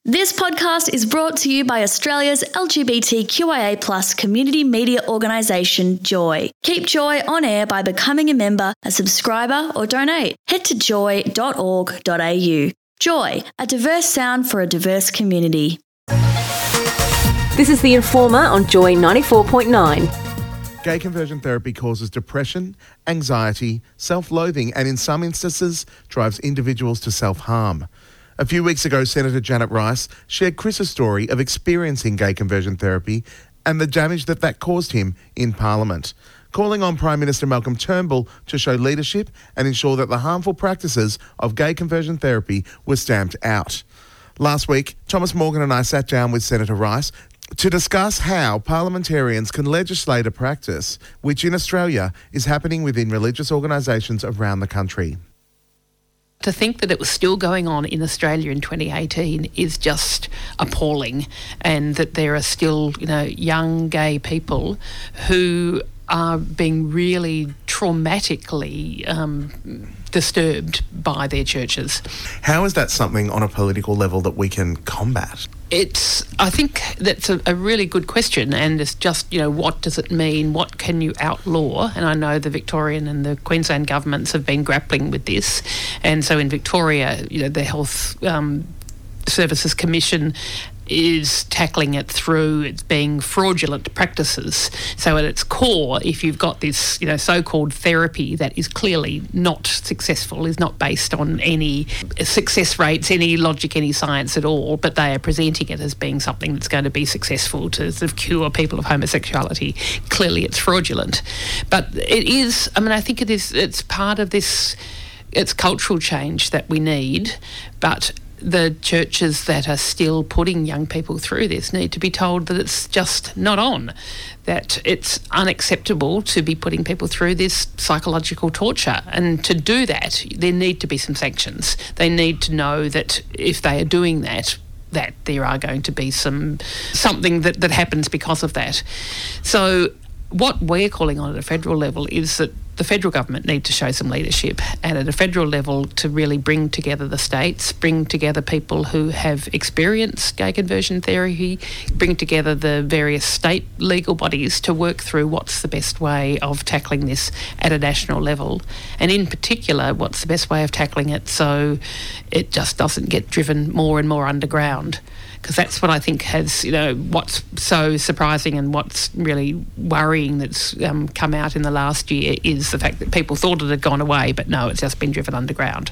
This podcast is brought to you by Australia's LGBTQIA+ community media organisation, Joy. Keep Joy on air by becoming a member, a subscriber or donate. Head to joy.org.au. Joy, a diverse sound for a diverse community. This is The Informer on Joy 94.9. Gay conversion therapy causes depression, anxiety, self-loathing and in some instances drives individuals to self-harm. A few weeks ago, Senator Janet Rice shared Chris's story of experiencing gay conversion therapy and the damage that caused him in Parliament, calling on Prime Minister Malcolm Turnbull to show leadership and ensure that the harmful practices of gay conversion therapy were stamped out. Last week, Thomas Morgan and I sat down with Senator Rice to discuss how parliamentarians can legislate a practice which in Australia is happening within religious organisations around the country. To think that it was still going on in Australia in 2018 is just appalling, and that there are still, young gay people who are being really traumatically disturbed by their churches. How is that something on a political level that we can combat? I think that's a really good question, and it's just, what does it mean? What can you outlaw? And I know the Victorian and the Queensland governments have been grappling with this. And so in Victoria, the Health Services Commission is tackling it through its being fraudulent practices. So at its core, if you've got this, so-called therapy that is clearly not successful, is not based on any success rates, any logic, any science at all, but they are presenting it as being something that's going to be successful to sort of cure people of homosexuality, clearly it's fraudulent. But it is, I think it's part of this, it's cultural change that we need, but the churches that are still putting young people through this need to be told that it's just not on, that it's unacceptable to be putting people through this psychological torture. And to do that, there need to be some sanctions. They need to know that if they are doing that there are going to be something that happens because of that. So what we're calling on at a federal level is that the federal government need to show some leadership, and at a federal level to really bring together the states, bring together people who have experienced gay conversion therapy, bring together the various state legal bodies to work through what's the best way of tackling this at a national level, and in particular what's the best way of tackling it so it just doesn't get driven more and more underground. Because that's what I think has, what's so surprising and what's really worrying that's come out in the last year is the fact that people thought it had gone away, but no, it's just been driven underground.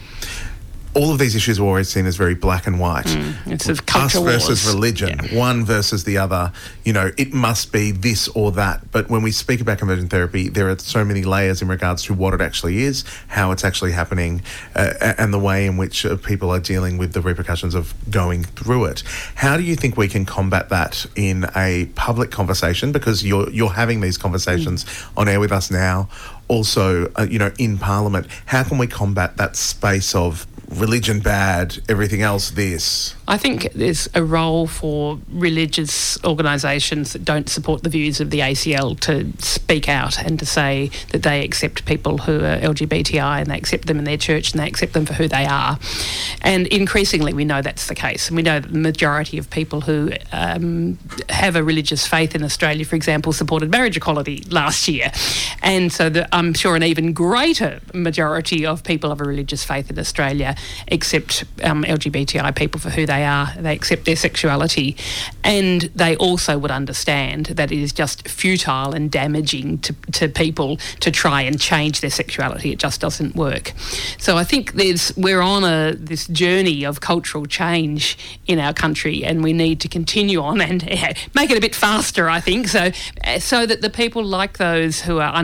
All of these issues are always seen as very black and white. It's sort of culture wars. Us versus religion, one versus the other. It must be this or that. But when we speak about conversion therapy, there are so many layers in regards to what it actually is, how it's actually happening, and the way in which people are dealing with the repercussions of going through it. How do you think we can combat that in a public conversation? Because you're having these conversations on air with us now, also, in Parliament. How can we combat that space of religion bad, everything else this? I think there's a role for religious organisations that don't support the views of the ACL to speak out and to say that they accept people who are LGBTI and they accept them in their church and they accept them for who they are. And increasingly we know that's the case. And we know that the majority of people who have a religious faith in Australia, for example, supported marriage equality last year. And so I'm sure an even greater majority of people of a religious faith in Australia accept LGBTI people for who they are. They accept their sexuality, and they also would understand that it is just futile and damaging to people to try and change their sexuality. It just doesn't work. So I think we're on this journey of cultural change in our country, and we need to continue on and make it a bit faster, I think, so that the people like those who are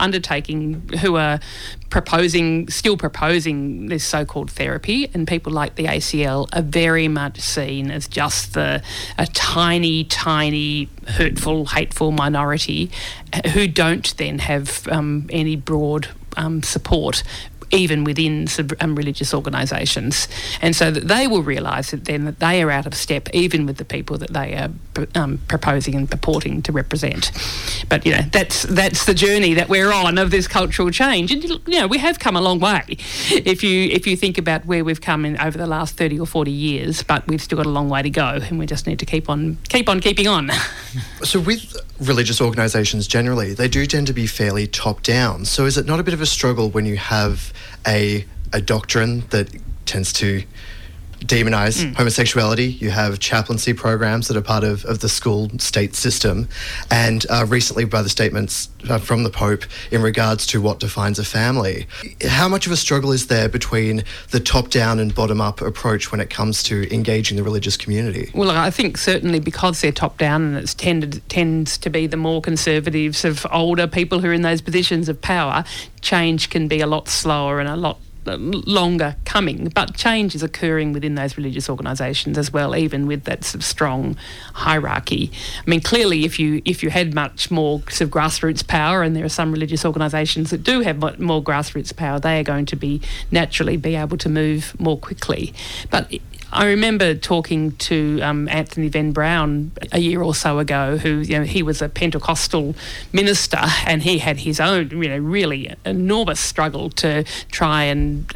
who are still proposing this so-called therapy, and people like the ACL are very much seen as just a tiny, hurtful, hateful minority who don't then have any broad support even within religious organisations. And so that they will realise that then that they are out of step even with the people that they are proposing and purporting to represent. But, that's the journey that we're on of this cultural change. And, we have come a long way if you think about where we've come in over the last 30 or 40 years, but we've still got a long way to go, and we just need to keep on keeping on. So with religious organisations generally, they do tend to be fairly top-down. So is it not a bit of a struggle when you have a doctrine that tends to demonise homosexuality? You have chaplaincy programs that are part of the school state system, and recently by the statements from the Pope in regards to what defines a family. How much of a struggle is there between the top-down and bottom-up approach when it comes to engaging the religious community? Well, I think certainly because they're top-down, and it tends to be the more conservatives of older people who are in those positions of power, change can be a lot slower and a lot longer coming, but change is occurring within those religious organisations as well, even with that sort of strong hierarchy. I mean, clearly, if you had much more sort of grassroots power, and there are some religious organisations that do have more grassroots power, they are going to be naturally be able to move more quickly. But I remember talking to Anthony Venn Brown a year or so ago, who, he was a Pentecostal minister, and he had his own, really enormous struggle to try and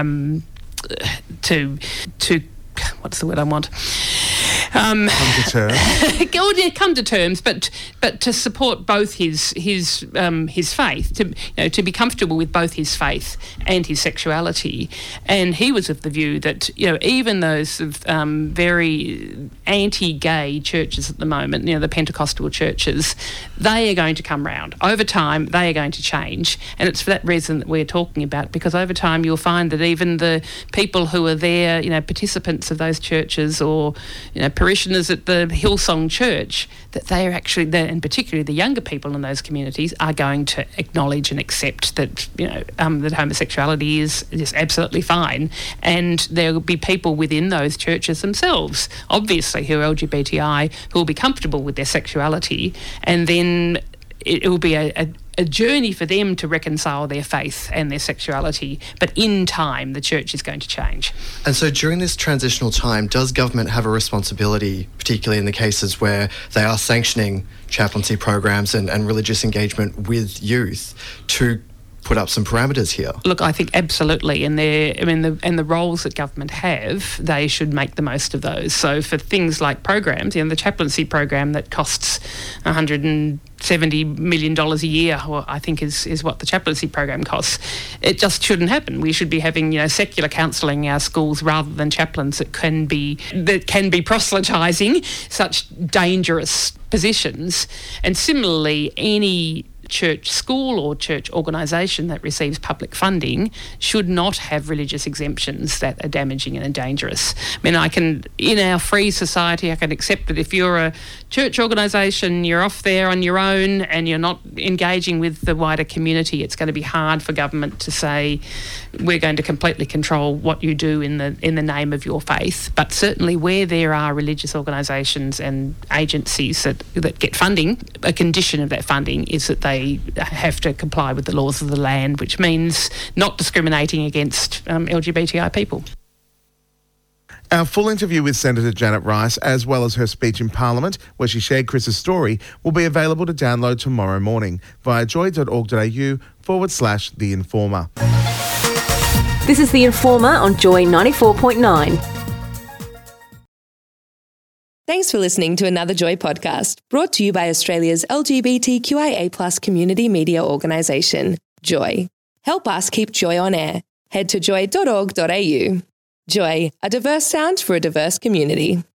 to what's the word I want? Come to terms. Come to terms, but to support both his faith, to be comfortable with both his faith and his sexuality. And he was of the view that even those very anti-gay churches at the moment, the Pentecostal churches, they are going to come round. Over time, they are going to change, and it's for that reason that we're talking about, because over time you'll find that even the people who are there, participants of those churches, or parishioners at the Hillsong Church, that they are actually, and particularly the younger people in those communities, are going to acknowledge and accept that that homosexuality is absolutely fine, and there will be people within those churches themselves, obviously, who are LGBTI, who will be comfortable with their sexuality, and then it will be a journey for them to reconcile their faith and their sexuality, but in time the church is going to change. And so during this transitional time, does government have a responsibility, particularly in the cases where they are sanctioning chaplaincy programs and religious engagement with youth, to put up some parameters here? Look, I think absolutely, and the roles that government have, they should make the most of those. So for things like programs, the chaplaincy program that costs $170 million a year, or I think is what the chaplaincy program costs, it just shouldn't happen. We should be having secular counselling in our schools rather than chaplains that can be proselytising such dangerous positions. And similarly, any church school or church organisation that receives public funding should not have religious exemptions that are damaging and dangerous. I mean, in our free society, I can accept that if you're a church organisation, you're off there on your own and you're not engaging with the wider community, it's going to be hard for government to say, we're going to completely control what you do in the name of your faith. But certainly where there are religious organisations and agencies that get funding, a condition of that funding is that they have to comply with the laws of the land, which means not discriminating against LGBTI people. Our full interview with Senator Janet Rice, as well as her speech in Parliament, where she shared Chris's story, will be available to download tomorrow morning via joy.org.au/The Informer. This is The Informer on Joy 94.9. Thanks for listening to another Joy podcast, brought to you by Australia's LGBTQIA+ community media organisation, Joy. Help us keep Joy on air. Head to joy.org.au. Joy, a diverse sound for a diverse community.